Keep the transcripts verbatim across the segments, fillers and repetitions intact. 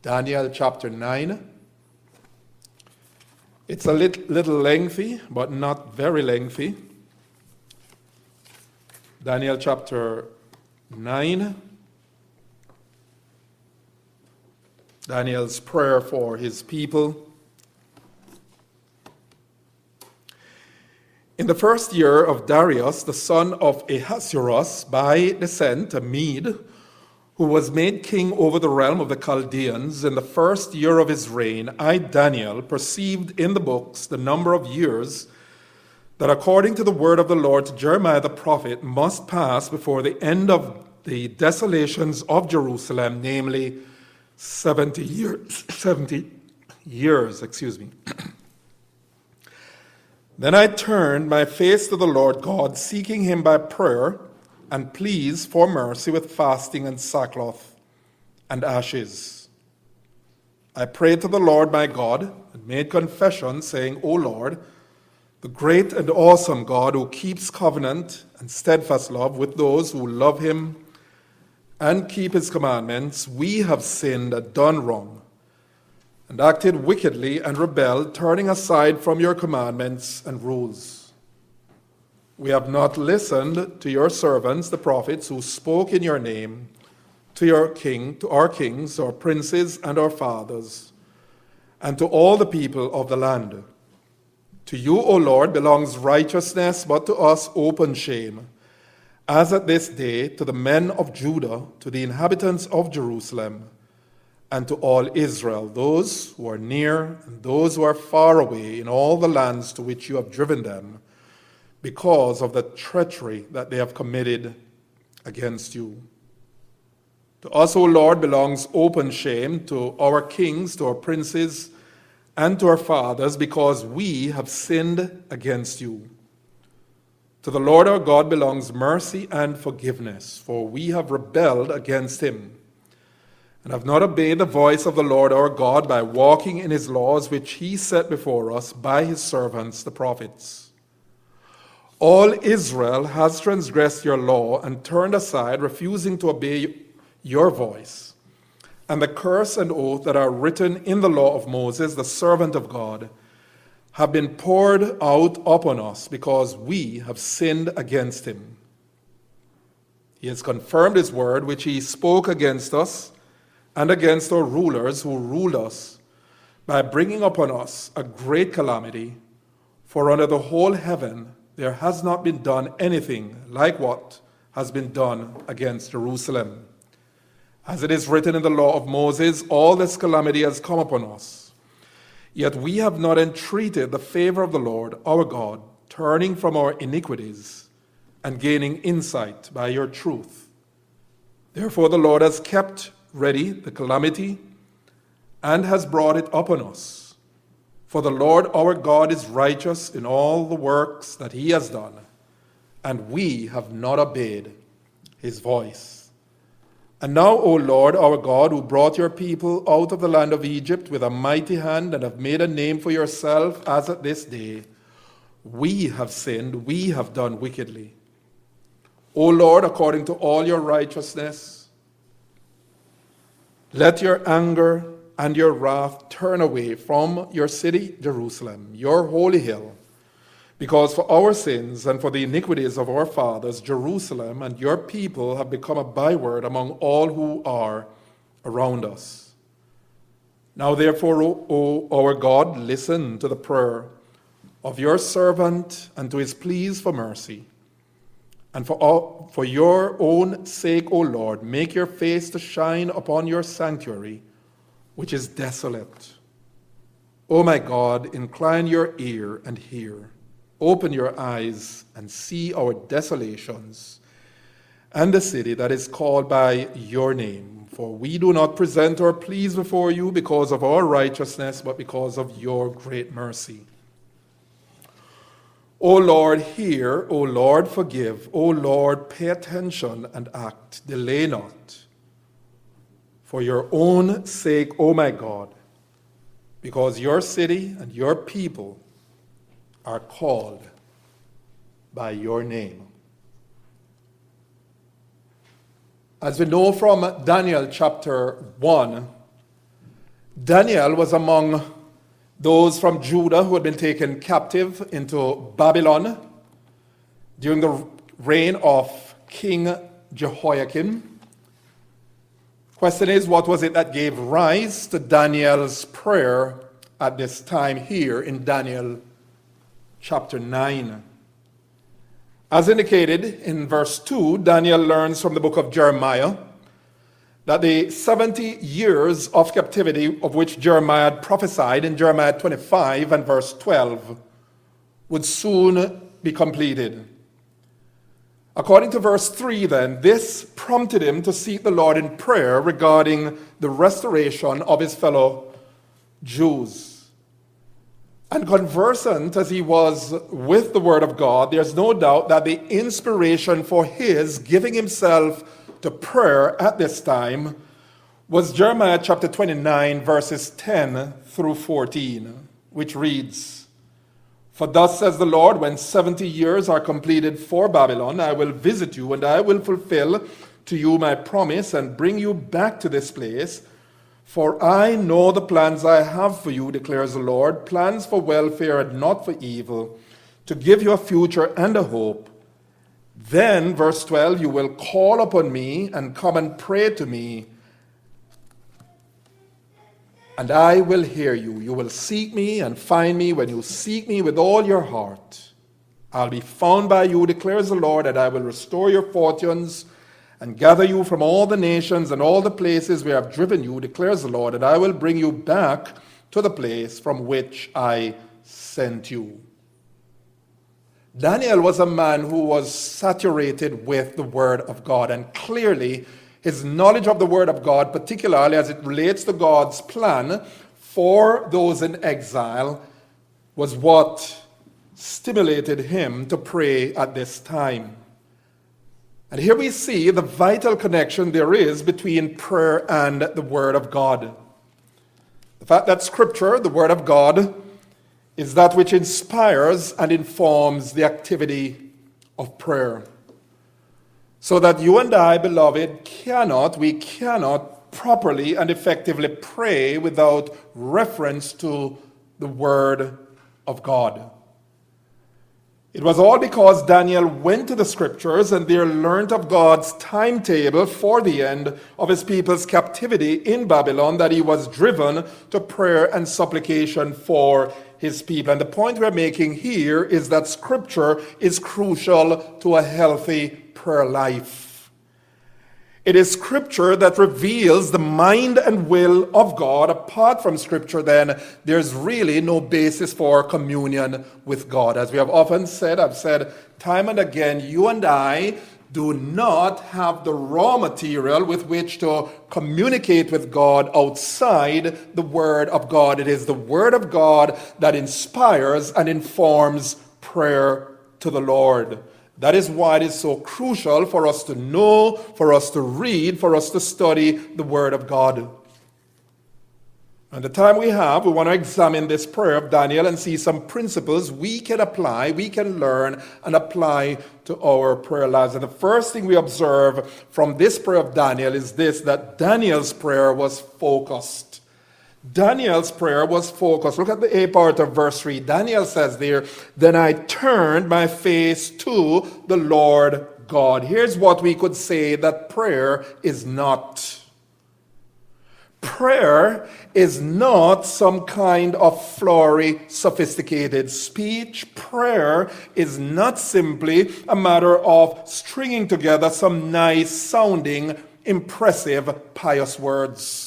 Daniel chapter nine. It's a lit, little lengthy, but not very lengthy. Daniel chapter nine. Daniel's prayer for his people. In the first year of Darius, the son of Ahasuerus, by descent a Mede, who was made king over the realm of the Chaldeans, in the first year of his reign, I, Daniel, perceived in the books the number of years that according to the word of the Lord to Jeremiah the prophet must pass before the end of the desolations of Jerusalem, namely seventy years, seventy years, excuse me. Then I turned my face to the Lord God, seeking him by prayer and pleas for mercy with fasting and sackcloth and ashes. I prayed to the Lord my God and made confession, saying, O Lord, the great and awesome God who keeps covenant and steadfast love with those who love him and keep his commandments, we have sinned and done wrong, and acted wickedly and rebelled, turning aside from your commandments and rules. We have not listened to your servants, the prophets, who spoke in your name, to your king, to our kings, our princes, and our fathers, and to all the people of the land. To you, O Lord, belongs righteousness, but to us open shame, as at this day to the men of Judah, to the inhabitants of Jerusalem, and to all Israel, those who are near and those who are far away in all the lands to which you have driven them, because of the treachery that they have committed against you. To us, O Lord, belongs open shame, to our kings, to our princes, and to our fathers, because we have sinned against you. To the Lord our God belongs mercy and forgiveness, for we have rebelled against him, and have not obeyed the voice of the Lord our God by walking in his laws which he set before us by his servants the prophets. All Israel has transgressed your law and turned aside, refusing to obey your voice. And the curse and oath that are written in the law of Moses, the servant of God, have been poured out upon us because we have sinned against him. He has confirmed his word, which he spoke against us and against our rulers who ruled us, by bringing upon us a great calamity, for under the whole heaven there has not been done anything like what has been done against Jerusalem. As it is written in the law of Moses, all this calamity has come upon us. Yet we have not entreated the favor of the Lord our God, turning from our iniquities and gaining insight by your truth. Therefore the Lord has kept ready the calamity and has brought it upon us. For the Lord our God is righteous in all the works that he has done, and we have not obeyed his voice. And now, O Lord our God, who brought your people out of the land of Egypt with a mighty hand and have made a name for yourself as at this day, we have sinned, we have done wickedly. O Lord, according to all your righteousness, let your anger and your wrath turn away from your city, Jerusalem, your holy hill, because for our sins and for the iniquities of our fathers, Jerusalem and your people have become a byword among all who are around us. Now therefore, O, o our God, listen to the prayer of your servant and to his pleas for mercy. And for, all, for your own sake, O Lord, make your face to shine upon your sanctuary, which is desolate. O my God, incline your ear and hear. Open your eyes and see our desolations and the city that is called by your name. For we do not present our pleas before you because of our righteousness, but because of your great mercy. O Lord, hear. O Lord, forgive. O Lord, pay attention and act. Delay not. For your own sake, O my God, because your city and your people are called by your name. As we know from Daniel chapter one, Daniel was among those from Judah who had been taken captive into Babylon during the reign of King Jehoiakim. Question is, what was it that gave rise to Daniel's prayer at this time here in Daniel chapter nine? As indicated in verse two, Daniel learns from the book of Jeremiah that the seventy years of captivity of which Jeremiah had prophesied in Jeremiah twenty-five and verse twelve would soon be completed. According to verse three, then, this prompted him to seek the Lord in prayer regarding the restoration of his fellow Jews. And conversant as he was with the Word of God, there's no doubt that the inspiration for his giving himself to prayer at this time was Jeremiah chapter twenty-nine, verses ten through fourteen, which reads, "For thus says the Lord, when seventy years are completed for Babylon, I will visit you, and I will fulfill to you my promise and bring you back to this place. For I know the plans I have for you, declares the Lord, plans for welfare and not for evil, to give you a future and a hope. Then," verse twelve, "you will call upon me and come and pray to me, and I will hear you. You will seek me and find me when you seek me with all your heart. I'll be found by you, declares the Lord, and I will restore your fortunes and gather you from all the nations and all the places where I've driven you, declares the Lord, and I will bring you back to the place from which I sent you." Daniel was a man who was saturated with the Word of God, and clearly his knowledge of the Word of God, particularly as it relates to God's plan for those in exile, was what stimulated him to pray at this time. And here we see the vital connection there is between prayer and the Word of God. The fact that Scripture, the Word of God, is that which inspires and informs the activity of prayer. So that you and I, beloved, cannot, we cannot properly and effectively pray without reference to the Word of God. It was all because Daniel went to the Scriptures and there learned of God's timetable for the end of his people's captivity in Babylon that he was driven to prayer and supplication for his people. And the point we're making here is that Scripture is crucial to a healthy prayer life. It is Scripture that reveals the mind and will of God. Apart from Scripture, then, there's really no basis for communion with God. As we have often said, I've said time and again, you and I do not have the raw material with which to communicate with God outside the Word of God. It is the Word of God that inspires and informs prayer to the Lord. That is why it is so crucial for us to know, for us to read, for us to study the Word of God. And the time we have, we want to examine this prayer of Daniel and see some principles we can apply, we can learn and apply to our prayer lives. And the first thing we observe from this prayer of Daniel is this, that Daniel's prayer was focused. Daniel's prayer was focused. Look at the A part of verse three. Daniel says there, "Then I turned my face to the Lord God." Here's what we could say that prayer is not. Prayer is not some kind of flowery, sophisticated speech. Prayer is not simply a matter of stringing together some nice sounding, impressive, pious words.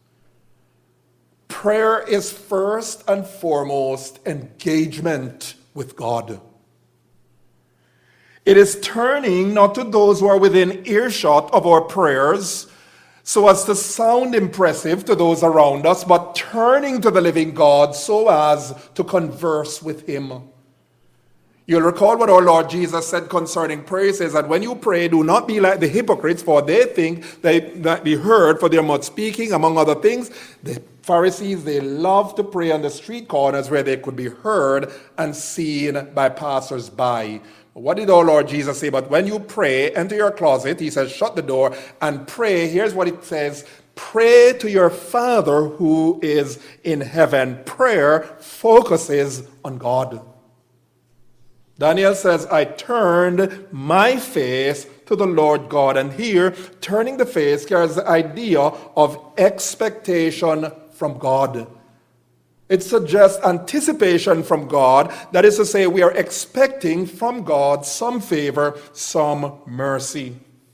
Prayer is first and foremost engagement with God. It is turning not to those who are within earshot of our prayers so as to sound impressive to those around us, but turning to the living God so as to converse with Him. You'll recall what our Lord Jesus said concerning prayer. He says that when you pray, do not be like the hypocrites, for they think they might be heard for their much speaking, among other things. The Pharisees, they love to pray on the street corners where they could be heard and seen by passers-by. What did our Lord Jesus say? But when you pray, enter your closet, He says, shut the door and pray. Here's what it says. Pray to your Father who is in heaven. Prayer focuses on God. Daniel says, I turned my face to the Lord God. And here, turning the face carries the idea of expectation from God. It suggests anticipation from God. That is to say, we are expecting from God some favor, some mercy.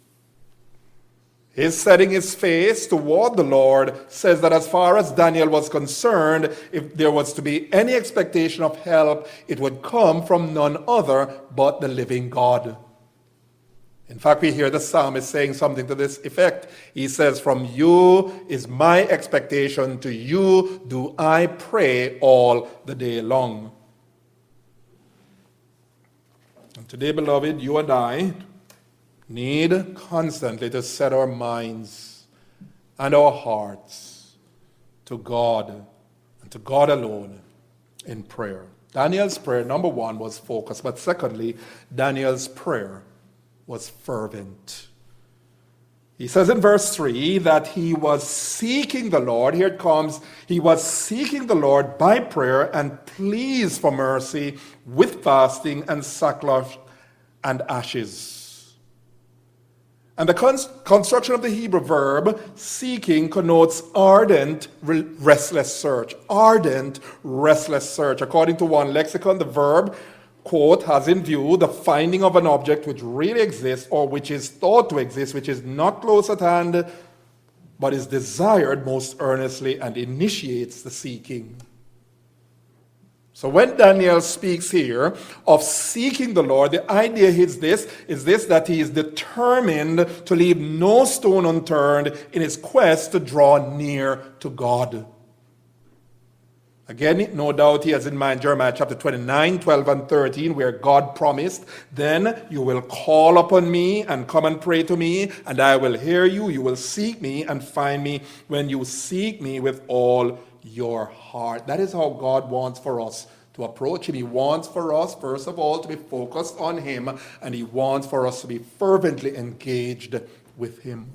His setting his face toward the Lord says that as far as Daniel was concerned, if there was to be any expectation of help, it would come from none other but the living God. In fact, we hear the psalmist saying something to this effect. He says, from you is my expectation, to you do I pray all the day long. And today, beloved, you and I need constantly to set our minds and our hearts to God and to God alone in prayer. Daniel's prayer, number one, was focused, but secondly, Daniel's prayer was fervent. He says in verse three that he was seeking the Lord. Here it comes. He was seeking the Lord by prayer and pleas for mercy with fasting and sackcloth and ashes. And the con- construction of the Hebrew verb seeking connotes ardent, re- restless search. Ardent, restless search. According to one lexicon, the verb, quote, has in view the finding of an object which really exists or which is thought to exist, which is not close at hand, but is desired most earnestly and initiates the seeking. So when Daniel speaks here of seeking the Lord, the idea is this, is this, that he is determined to leave no stone unturned in his quest to draw near to God. Again, no doubt he has in mind Jeremiah chapter twenty-nine, twelve and thirteen, where God promised, then you will call upon me and come and pray to me, and I will hear you. You will seek me and find me when you seek me with all your heart. That is how God wants for us to approach him. He wants for us, first of all, to be focused on him, and he wants for us to be fervently engaged with him.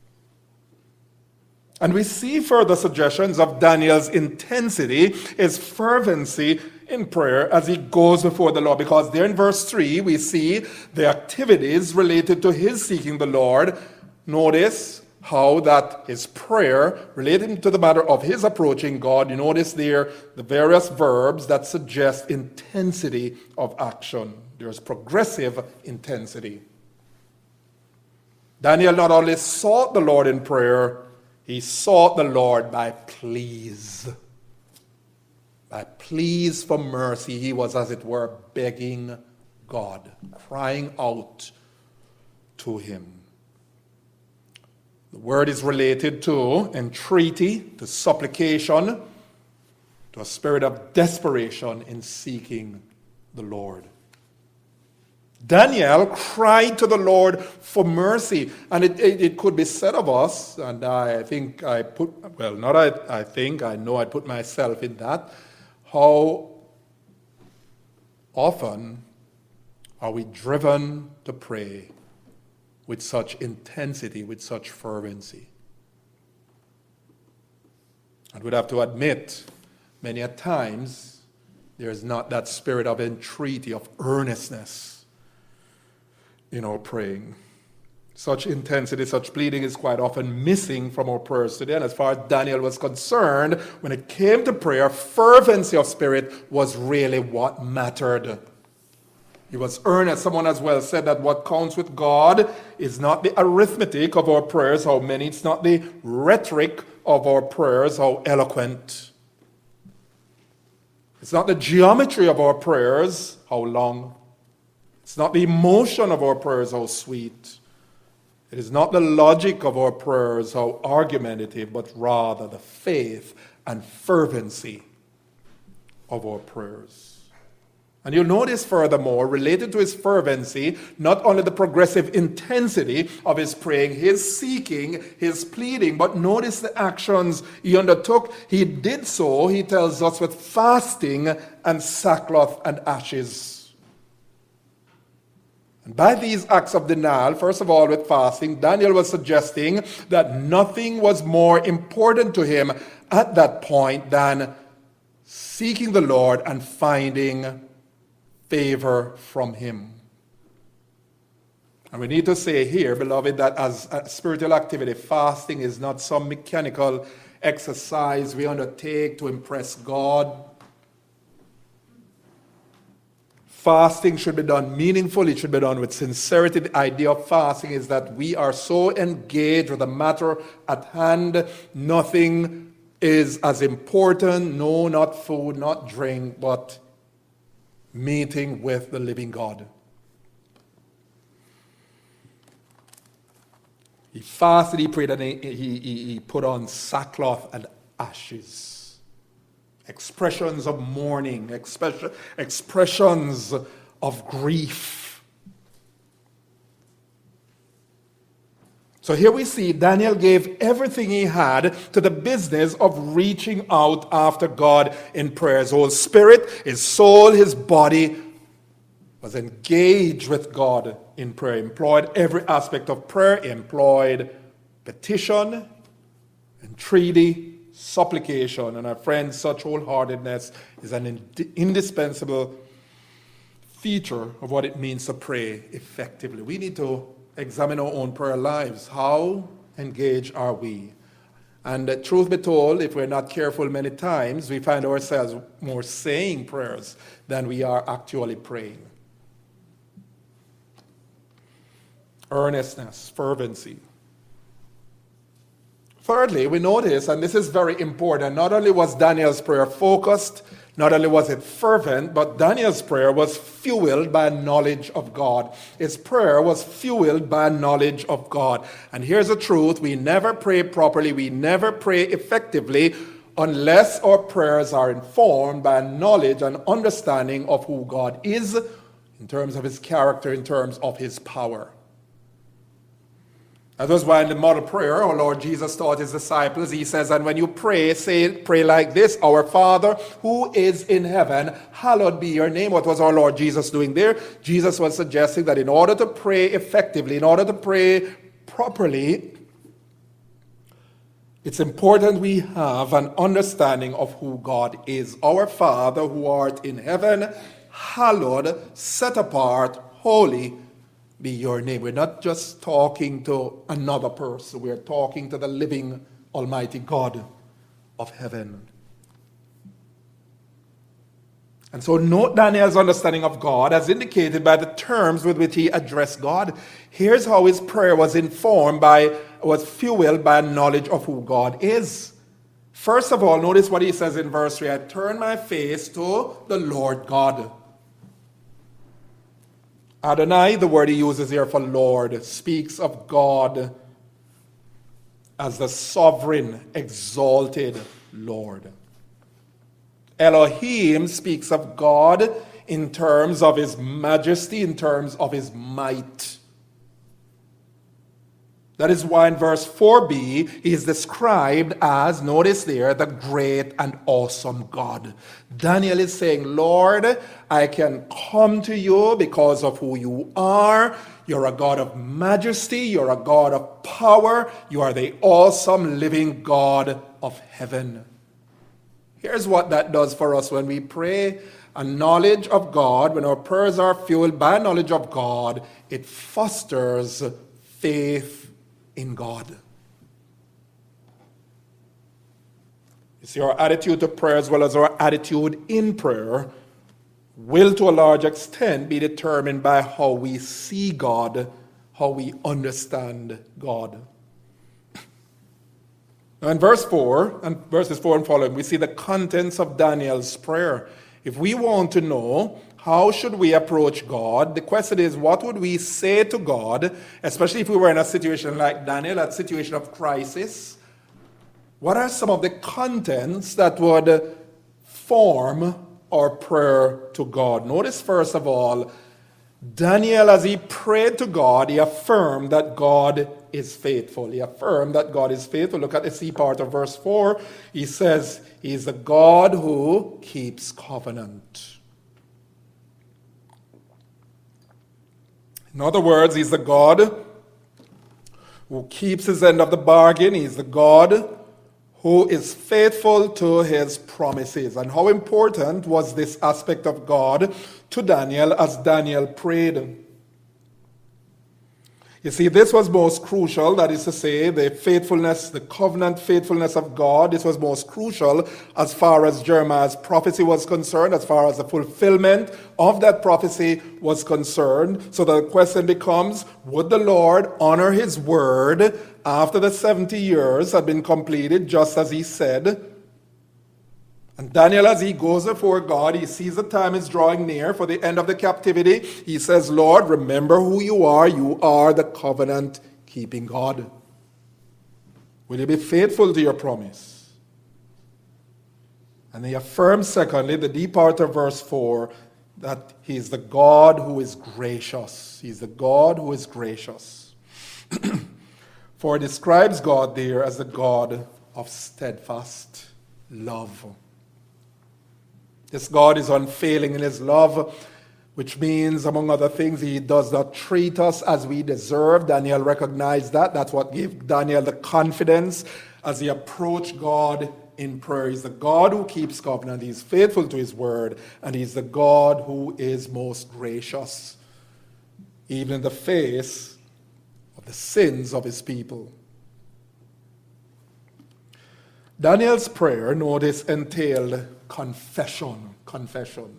And we see further suggestions of Daniel's intensity, his fervency in prayer as he goes before the Lord. Because there in verse three, we see the activities related to his seeking the Lord. Notice how that his prayer relating to the matter of his approaching God. You notice there the various verbs that suggest intensity of action. There's progressive intensity. Daniel not only sought the Lord in prayer, he sought the Lord by pleas. By pleas for mercy, he was, as it were, begging God, crying out to him. The word is related to entreaty, to supplication, to a spirit of desperation in seeking the Lord. Daniel cried to the Lord for mercy, and it, it, it could be said of us, and I think I put, well, not I, I think, I know I put myself in that, how often are we driven to pray with such intensity, with such fervency? And we'd have to admit, many a times, there's not that spirit of entreaty, of earnestness in our praying. Such intensity, such pleading is quite often missing from our prayers today. And as far as Daniel was concerned, when it came to prayer, fervency of spirit was really what mattered. He was earnest. Someone as well said that what counts with God is not the arithmetic of our prayers, how many. It's not the rhetoric of our prayers, how eloquent. It's not the geometry of our prayers, how long. It's not the emotion of our prayers, how sweet. It is not the logic of our prayers, how argumentative, but rather the faith and fervency of our prayers. And you'll notice furthermore, related to his fervency, not only the progressive intensity of his praying, his seeking, his pleading, but notice the actions he undertook. He did so, he tells us, with fasting and sackcloth and ashes. And by these acts of denial, first of all with fasting, Daniel was suggesting that nothing was more important to him at that point than seeking the Lord and finding favor from him. And we need to say here, beloved, that as a spiritual activity, fasting is not some mechanical exercise we undertake to impress God. Fasting should be done meaningfully. It should be done with sincerity. The idea of fasting is that we are so engaged with the matter at hand. Nothing is as important. No, not food, not drink, but meeting with the living God. He fasted, he prayed, and he, he, he put on sackcloth and ashes. Expressions of mourning, expression, expressions of grief. So here we see Daniel gave everything he had to the business of reaching out after God in prayer. His whole spirit, his soul, his body was engaged with God in prayer. He employed every aspect of prayer. He employed petition, entreaty, supplication. And our friends, such wholeheartedness is an ind- indispensable feature of what it means to pray effectively. We need to examine our own prayer lives. How engaged are we? And uh, truth be told, if we're not careful many times, we find ourselves more saying prayers than we are actually praying. Earnestness, fervency. Thirdly, we notice, and this is very important, not only was Daniel's prayer focused, not only was it fervent, but Daniel's prayer was fueled by knowledge of God. His prayer was fueled by knowledge of God. And here's the truth, we never pray properly, we never pray effectively unless our prayers are informed by knowledge and understanding of who God is, in terms of his character, in terms of his power. That was why in the model prayer, our Lord Jesus taught his disciples, he says, and when you pray, say, pray like this, our Father who is in heaven, hallowed be your name. What was our Lord Jesus doing there? Jesus was suggesting that in order to pray effectively, in order to pray properly, it's important we have an understanding of who God is. Our Father who art in heaven, hallowed, set apart, holy be your name. We're not just talking to another person. We're talking to the living Almighty God of heaven. And so note Daniel's understanding of God as indicated by the terms with which he addressed God. Here's how his prayer was informed by, was fueled by knowledge of who God is. First of all, notice what he says in verse three. I turn my face to the Lord God. Adonai, the word he uses here for Lord, speaks of God as the sovereign, exalted Lord. Elohim speaks of God in terms of his majesty, in terms of his might. That is why in verse four b, he is described as, notice there, the great and awesome God. Daniel is saying, Lord, I can come to you because of who you are. You're a God of majesty. You're a God of power. You are the awesome living God of heaven. Here's what that does for us when we pray. A knowledge of God, when our prayers are fueled by knowledge of God, it fosters faith in God. You see, our attitude to prayer as well as our attitude in prayer will to a large extent be determined by how we see God, how we understand God. Now in verse four, and verses four and following, we see the contents of Daniel's prayer. If we want to know how should we approach God, the question is, what would we say to God, especially if we were in a situation like Daniel, a situation of crisis? What are some of the contents that would form our prayer to God? Notice, first of all, Daniel, as he prayed to God, he affirmed that God is faithful. He affirmed that God is faithful. Look at the C part of verse four. He says, he is the God who keeps covenant. In other words, he's the God who keeps his end of the bargain. He's the God who is faithful to his promises. And how important was this aspect of God to Daniel as Daniel prayed? You see, this was most crucial, that is to say, the faithfulness, the covenant faithfulness of God. This was most crucial as far as Jeremiah's prophecy was concerned, as far as the fulfillment of that prophecy was concerned. So the question becomes, would the Lord honor his word after the seventy years had been completed, just as he said? And Daniel, as he goes before God, he sees the time is drawing near for the end of the captivity. He says, Lord, remember who you are. You are the covenant-keeping God. Will you be faithful to your promise? And he affirms, secondly, the deep part of verse four, that he is the God who is gracious. He is the God who is gracious. For it describes God there as the God of steadfast love. This God is unfailing in his love, which means, among other things, he does not treat us as we deserve. Daniel recognized that. That's what gave Daniel the confidence as he approached God in prayer. He's the God who keeps covenant. He's faithful to his word, and he's the God who is most gracious, even in the face of the sins of his people. Daniel's prayer, notice, entailed confession. Confession.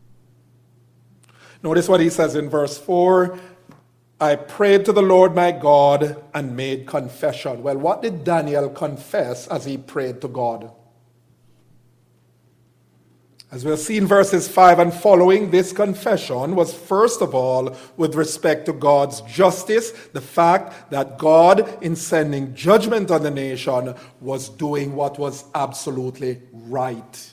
Notice what he says in verse four. I prayed to the Lord my God and made confession. Well, what did Daniel confess as he prayed to God? As we'll see in verses five and following, this confession was first of all with respect to God's justice, the fact that God, in sending judgment on the nation, was doing what was absolutely right.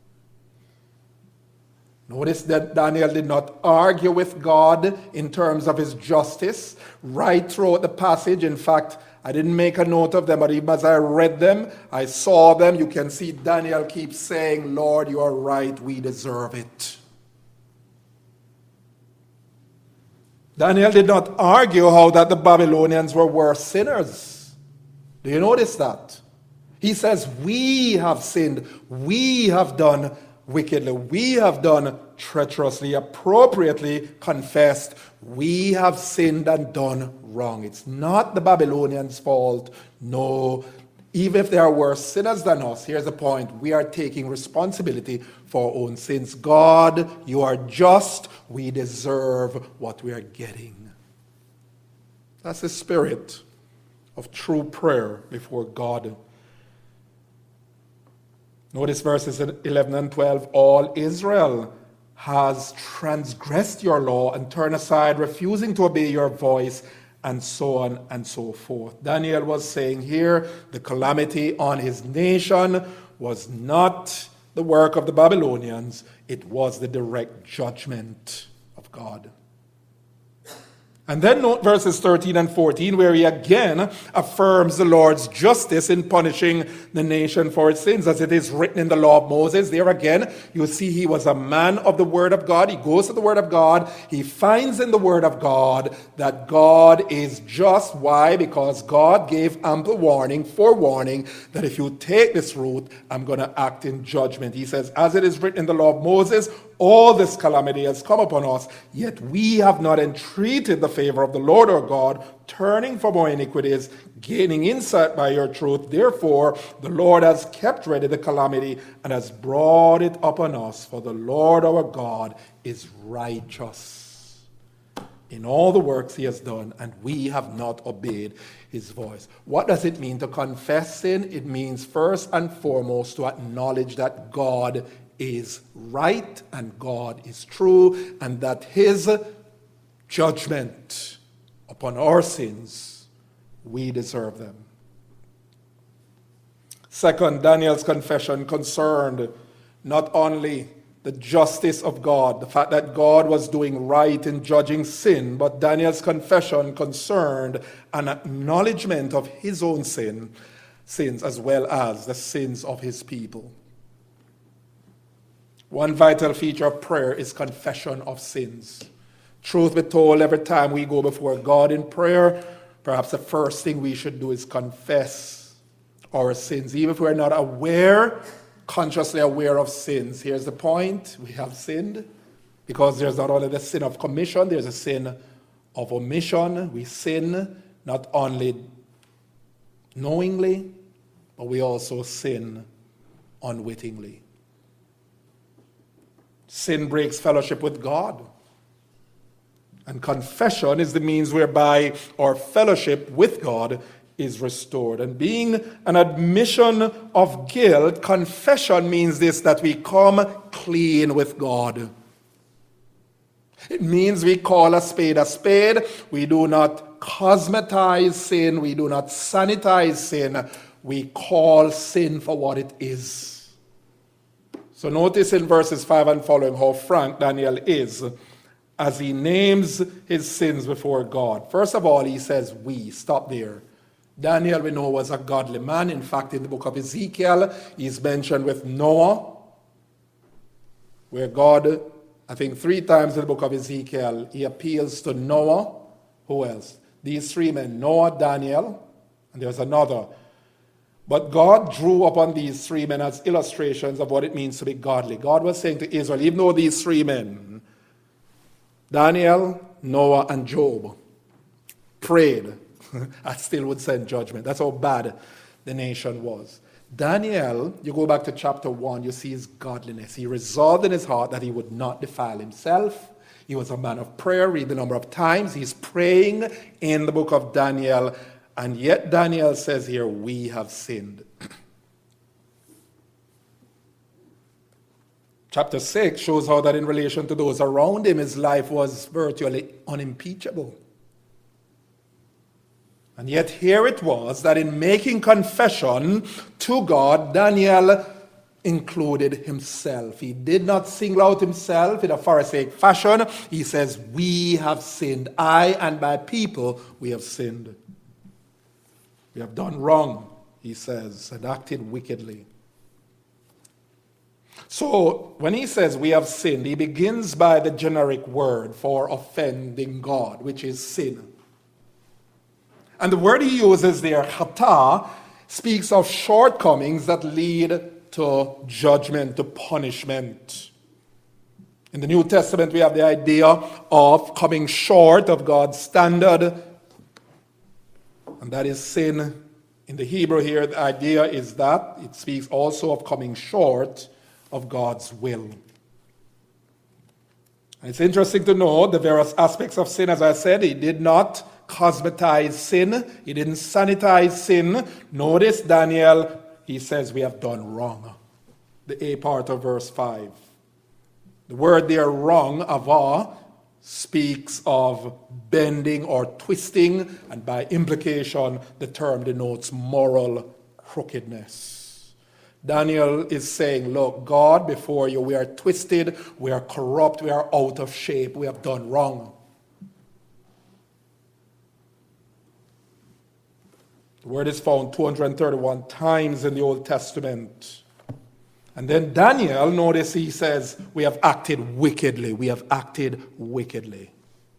Notice that Daniel did not argue with God in terms of his justice right throughout the passage. In fact, I didn't make a note of them, but even as I read them, I saw them. You can see Daniel keeps saying, Lord, you are right, we deserve it. Daniel did not argue how that the Babylonians were worse sinners. Do you notice that? He says, we have sinned, we have done wickedly, we have done treacherously, appropriately confessed, we have sinned and done wrong. It's not the Babylonians' fault. No, even if they are worse sinners than us, here's the point, we are taking responsibility for our own sins. God, you are just, we deserve what we are getting. That's the spirit of true prayer before God. Notice verses eleven and twelve. All Israel has transgressed your law and turned aside, refusing to obey your voice, and so on and so forth. Daniel was saying here the calamity on his nation was not the work of the Babylonians, it was the direct judgment of God. And then note verses thirteen and fourteen, where he again affirms the Lord's justice in punishing the nation for its sins, as it is written in the law of Moses. There again, you see he was a man of the word of God. He goes to the word of God. He finds in the word of God that God is just. Why? Because God gave ample warning, forewarning, that if you take this route, I'm going to act in judgment. He says, as it is written in the law of Moses, all this calamity has come upon us, yet we have not entreated the favor of the Lord our God, turning from our iniquities, gaining insight by your truth. Therefore, the Lord has kept ready the calamity and has brought it upon us, for the Lord our God is righteous in all the works he has done, and we have not obeyed his voice. What does it mean to confess sin? It means first and foremost to acknowledge that God is right and God is true, and that his judgment upon our sins, we deserve them. Second, Daniel's confession concerned not only the justice of God, the fact that God was doing right in judging sin, but Daniel's confession concerned an acknowledgement of his own sin, sins as well as the sins of his people. One vital feature of prayer is confession of sins. Truth be told, every time we go before God in prayer, perhaps the first thing we should do is confess our sins, even if we're not aware, consciously aware of sins. Here's the point: we have sinned, because there's not only the sin of commission, there's a sin of omission. We sin not only knowingly, but we also sin unwittingly. Sin breaks fellowship with God. And confession is the means whereby our fellowship with God is restored. And being an admission of guilt, confession means this, that we come clean with God. It means we call a spade a spade. We do not cosmetize sin. We do not sanitize sin. We call sin for what it is. So notice in verses five and following how frank Daniel is as he names his sins before God. First of all, he says, we. Stop there. Daniel, we know, was a godly man. In fact, in the book of Ezekiel, he's mentioned with Noah, where God, I think three times in the book of Ezekiel, he appeals to Noah. Who else? These three men, Noah, Daniel, and there's another. But God drew upon these three men as illustrations of what it means to be godly. God was saying to Israel, even though these three men, Daniel, Noah, and Job, prayed, I still would send judgment. That's how bad the nation was. Daniel, you go back to chapter one, you see his godliness. He resolved in his heart that he would not defile himself. He was a man of prayer. Read the number of times he's praying in the book of Daniel. And yet Daniel says here, we have sinned. Chapter six shows how that in relation to those around him, his life was virtually unimpeachable. And yet here it was that in making confession to God, Daniel included himself. He did not single out himself in a Pharisaic fashion. He says, we have sinned. I and my people, we have sinned. We have done wrong, he says, and acted wickedly. So when he says we have sinned, he begins by the generic word for offending God, which is sin. And the word he uses there, chata, speaks of shortcomings that lead to judgment, to punishment. In the New Testament, we have the idea of coming short of God's standard, and that is sin. In the Hebrew here, the idea is that it speaks also of coming short of God's will. And it's interesting to know the various aspects of sin. As I said, he did not cosmetize sin. He didn't sanitize sin. Notice Daniel, he says we have done wrong. The A part of verse five. The word there, wrong, ava, speaks of bending or twisting, and by implication, the term denotes moral crookedness. Daniel is saying, look, God, before you, we are twisted, we are corrupt, we are out of shape, we have done wrong. The word is found two hundred thirty-one times in the Old Testament. And then Daniel, notice he says, we have acted wickedly. We have acted wickedly.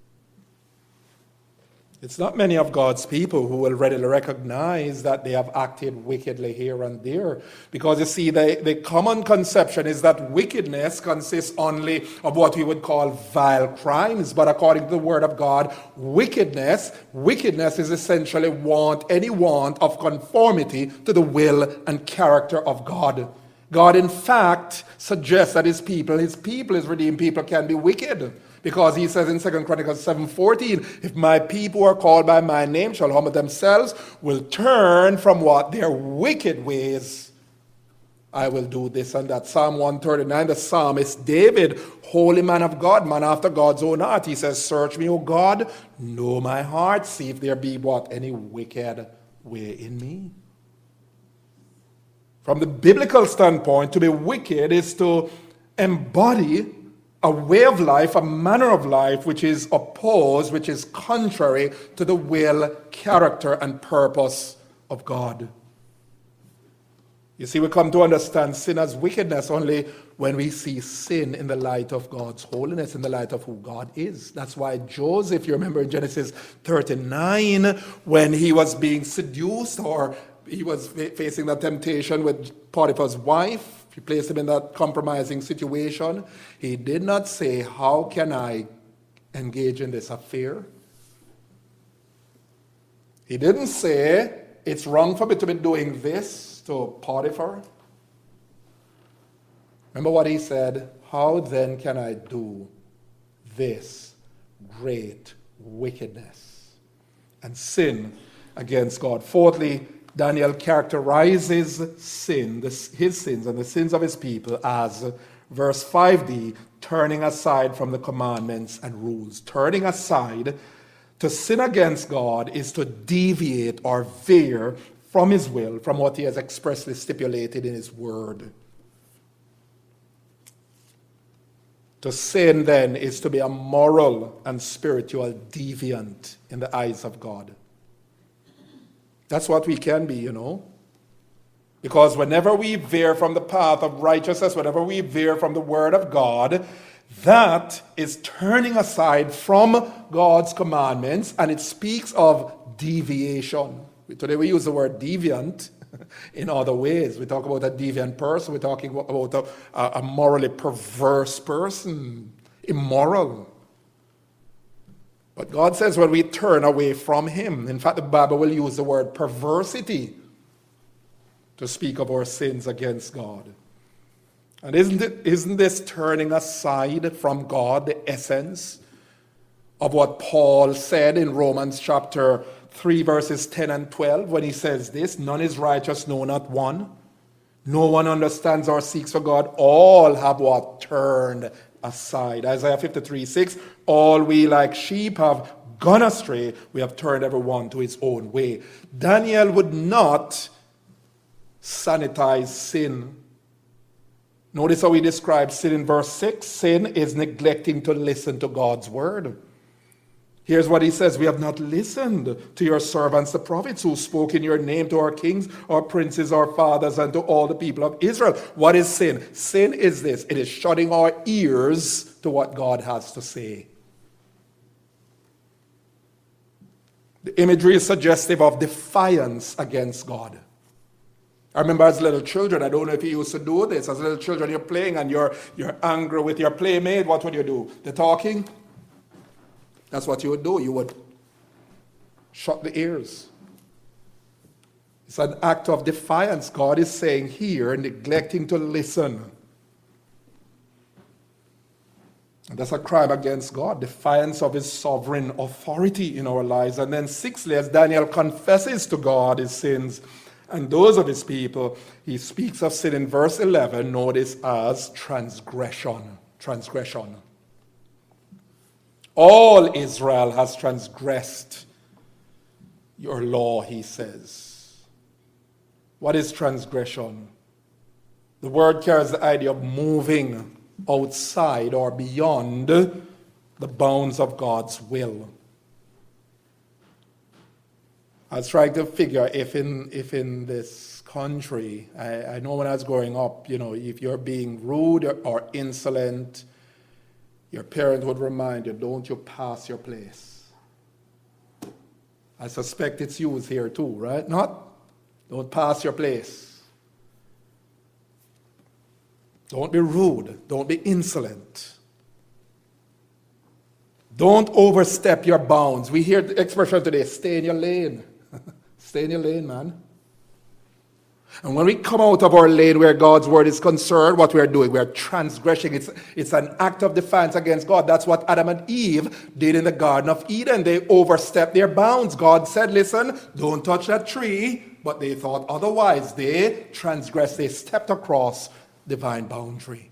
It's not many of God's people who will readily recognize that they have acted wickedly here and there. Because you see, the, the common conception is that wickedness consists only of what we would call vile crimes. But according to the Word of God, wickedness, wickedness is essentially want, any want of conformity to the will and character of God. God, in fact, suggests that his people, his people, his redeemed people, can be wicked. Because he says in Second Chronicles seven fourteen, if my people who are called by my name shall humble themselves, will turn from what? Their wicked ways, I will do this and that. Psalm one thirty-nine, the psalmist David, holy man of God, man after God's own heart, he says, search me, O God, know my heart, see if there be what? Any wicked way in me. From the biblical standpoint, to be wicked is to embody a way of life, a manner of life which is opposed, which is contrary to the will, character, and purpose of God. You see, we come to understand sin as wickedness only when we see sin in the light of God's holiness, in the light of who God is. That's why Joseph, you remember in Genesis thirty-nine, when he was being seduced or he was facing the temptation with Potiphar's wife, he placed him in that compromising situation. He did not say, how can I engage in this affair? He didn't say, it's wrong for me to be doing this to Potiphar. Remember what he said? How then can I do this great wickedness and sin against God? Fourthly, Daniel characterizes sin, this, his sins and the sins of his people as, verse five d, turning aside from the commandments and rules. Turning aside, to sin against God is to deviate or veer from his will, from what he has expressly stipulated in his word. To sin, then, is to be a moral and spiritual deviant in the eyes of God. That's what we can be, you know. Because whenever we veer from the path of righteousness, whenever we veer from the word of God, that is turning aside from God's commandments, and it speaks of deviation. Today we use the word deviant in other ways. We talk about a deviant person. We're talking about a, a morally perverse person, immoral. But God says when we turn away from him, in fact, the Bible will use the word perversity to speak of our sins against God. And isn't it, isn't this turning aside from God the essence of what Paul said in Romans chapter three, verses ten and twelve, when he says this, none is righteous, no, not one. No one understands or seeks for God. All have what? Turned aside. Isaiah fifty-three, six, all we like sheep have gone astray. We have turned everyone to his own way. Daniel would not sanitize sin. Notice how he describes sin in verse six. Sin is neglecting to listen to God's word. Here's what he says. We have not listened to your servants, the prophets, who spoke in your name to our kings, our princes, our fathers, and to all the people of Israel. What is sin? Sin is this. It is shutting our ears to what God has to say. The imagery is suggestive of defiance against God. I remember as little children, I don't know if you used to do this, as little children, you're playing and you're, you're angry with your playmate. What would you do? They're talking. That's what you would do. You would shut the ears. It's an act of defiance. God is saying here, neglecting to listen. And that's a crime against God, defiance of his sovereign authority in our lives. And then sixthly, as Daniel confesses to God his sins and those of his people, he speaks of sin in verse eleven, notice as transgression. Transgression. All Israel has transgressed your law, he says. What is transgression? The word carries the idea of moving outside or beyond the bounds of God's will. I was trying to figure if in if in this country, I, I know when I was growing up, you know, if you're being rude or, or insolent, your parent would remind you, don't you pass your place. I suspect it's used here too, right? Not, don't pass your place. Don't be rude. Don't be insolent. Don't overstep your bounds. We hear the expression today, stay in your lane. Stay in your lane, man. And when we come out of our lane where God's word is concerned, what we are doing, we are transgressing. It's, it's an act of defiance against God. That's what Adam and Eve did in the Garden of Eden. They overstepped their bounds. God said, listen, don't touch that tree. But they thought otherwise. They transgressed. They stepped across divine boundary.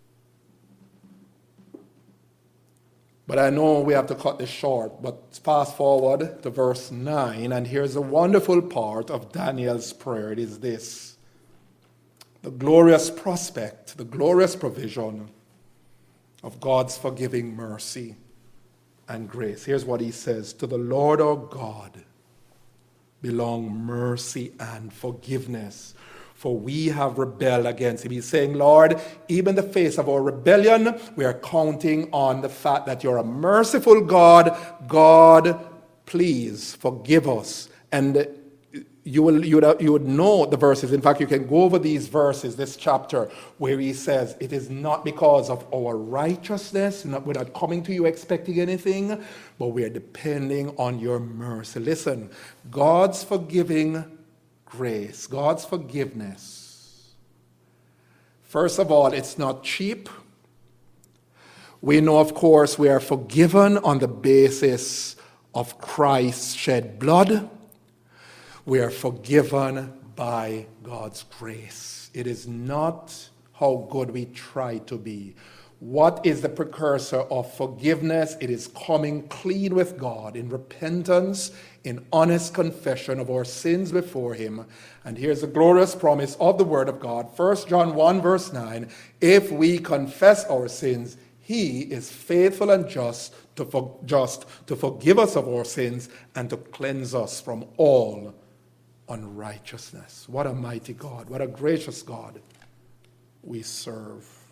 But I know we have to cut this short, but fast forward to verse nine, and here's a wonderful part of Daniel's prayer. It is this: the glorious prospect, the glorious provision of God's forgiving mercy and grace. Here's what he says: to the Lord our God belong mercy and forgiveness, for we have rebelled against him. He's saying, Lord, even in the face of our rebellion, we are counting on the fact that you're a merciful God. God, please forgive us. And you will you would, you would know the verses. In fact, you can go over these verses, this chapter, where he says, it is not because of our righteousness, not, we're not coming to you expecting anything, but we are depending on your mercy. Listen, God's forgiving grace, God's forgiveness. First of all, it's not cheap. We know, of course, we are forgiven on the basis of Christ's shed blood. We are forgiven by God's grace. It is not how good we try to be. What is the precursor of forgiveness? It is coming clean with God in repentance, in honest confession of our sins before him. And here's the glorious promise of the word of God. First John one verse nine, if we confess our sins, he is faithful and just to, for, just to forgive us of our sins and to cleanse us from all unrighteousness. What a mighty God, what a gracious God we serve.